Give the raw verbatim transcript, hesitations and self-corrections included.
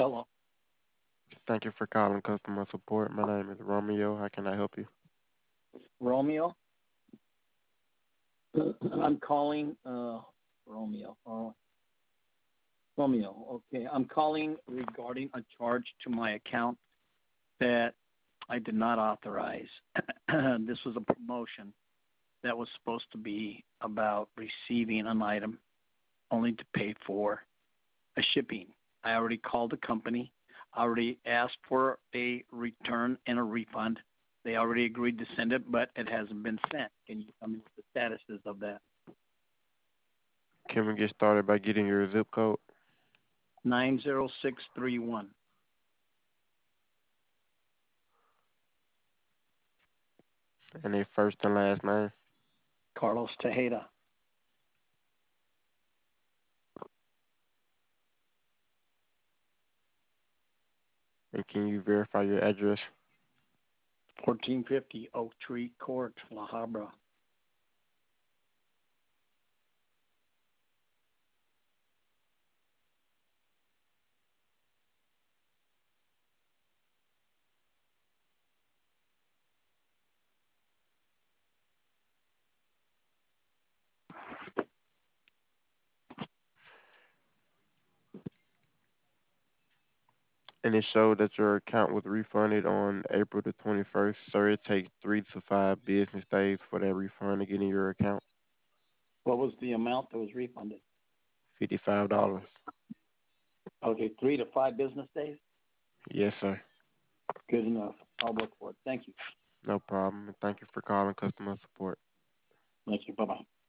Hello, Thank you for calling customer support. My name is Romeo. How can I help you? Romeo. I'm calling uh, Romeo. Oh, Romeo. Okay, I'm calling regarding a charge to my account that I did not authorize. This was a promotion that was supposed to be about receiving an item only to pay for a shipping. I already called the company. I already asked for a return and a refund. They already agreed to send it, but it hasn't been sent. Can you tell me what the status is of that? Can we get started by getting your zip code nine zero six three one. and a first and last name? Carlos Tejeda, And can you verify your address? fourteen fifty Oak Tree Court, La Habra. And it showed that your account was refunded on April the twenty-first. Sir, it takes three to five business days for that refund to get in your account. What was the amount that was refunded? fifty-five dollars. Okay, three to five business days? Yes, sir. Good enough. I'll look for it. Thank you. No problem. And thank you for calling customer support. Thank you. Bye bye.